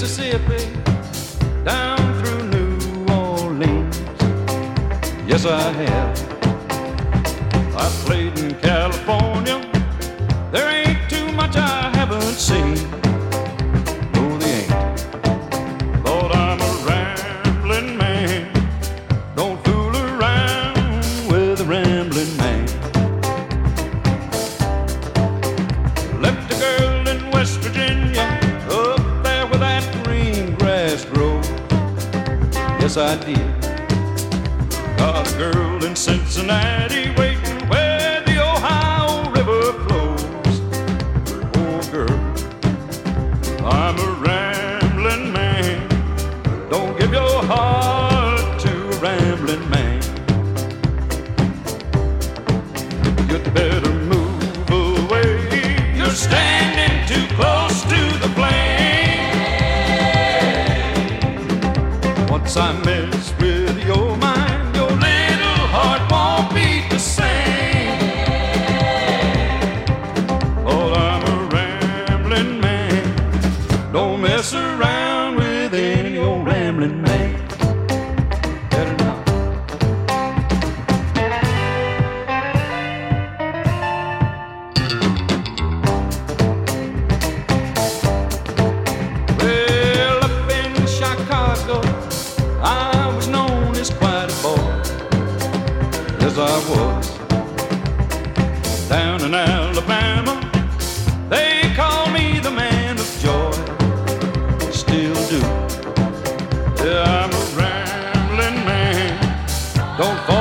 Mississippi, down through New Orleans. Yes, I have. I played in California. There ain't too much I haven't seen. No, they ain't. Lord, I'm a rambling man. Don't fool around with a rambling man. Left a girl in West Virginia, up there where that green grass grows. Yes, I did. Got a girl in Cincinnati waiting where the Ohio River flows. Oh, girl, I'm a rambling man. Don't give your heart to a rambling man. You'd better move away. You're standing too close to the flame. Once I mess with your mind, your little heart won't beat the same. Oh, I'm a rambling man. Don't mess around with any old rambling man. Better not. Well, up in Chicago, I was known as quite a boy. Yes, I was. Down in Alabama, they call me the man of joy. Still do. Yeah, I'm a rambling man. Don't fall